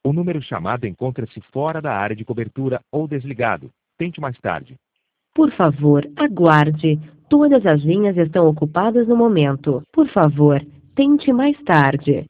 O número chamado encontra-se fora da área de cobertura ou desligado. Tente mais tarde. Por favor, aguarde. Todas as linhas estão ocupadas no momento. Por favor, tente mais tarde.